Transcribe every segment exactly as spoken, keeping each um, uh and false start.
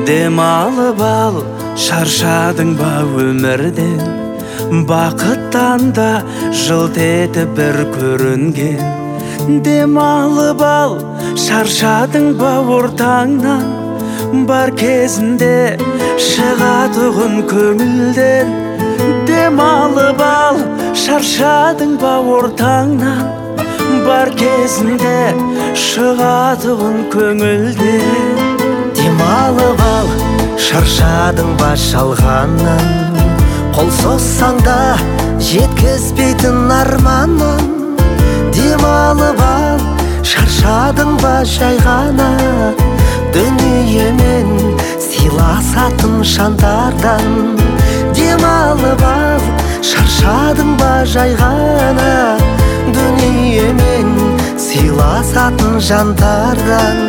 Дем алып ал, шаршадың ба өмірден? Бақыттан да жылт етіп бір көрінген. Дем алып ал, шаршадың ба ортаңнан? Бар кезінде шығатұғын көңілден. Дем алып ал, шаршадың ба ортаңнан? Бар кезінде шығатұғын көңілден. Дем алып ал, шаршадың ба шалғаннан? Қол соссаң да жеткізбейтін арманын. Дем алып ал, шаршадың ба жай ғана? Дүниемен сыйласатын жандардан. Дем алып ал, шаршадың ба жай ғана? Дүниемен сыйласатын жандардан.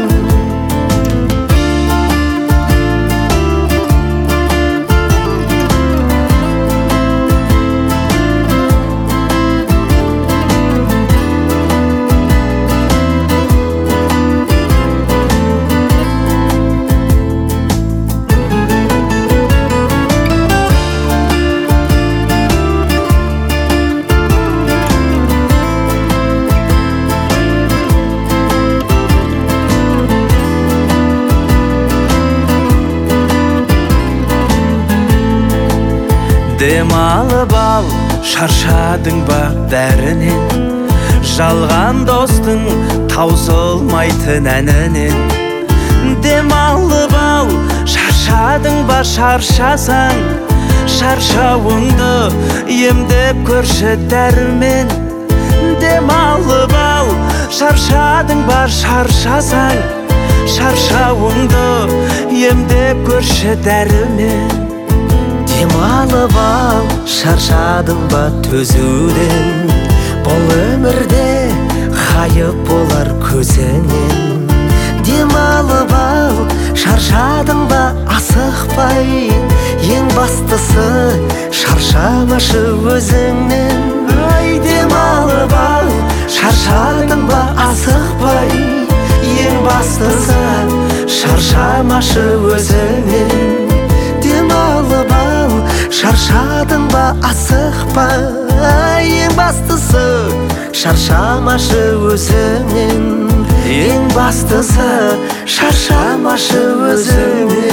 Дем алып ал, шаршадың ба бәрінен? Жалған достың таусылмайтын әнінен. Дем алып ал, шаршадың ба шаршасаң? Шаршауыңды емдеп көрші дәрімен. Дем алып ал, шаршадың ба шаршасаң? Шаршауыңды емдеп көрші дәрімен. Дем алып ал, шаршадың ба төзуден? Бұл өмірде ғайып болар көзіңнен. Дем алып ал, шаршадың ба асықпай? Ең бастысы шаршамашы өзіңнен. Дем алып ал, шаршадың ба асықпай? Ең бастысы шаршамашы өзіңнен. Дем алып ал, шаршадың ба асықпай? Ең бастысы шаршамашы өзіңнен. Ең бастысы шаршамашы өзіңнен.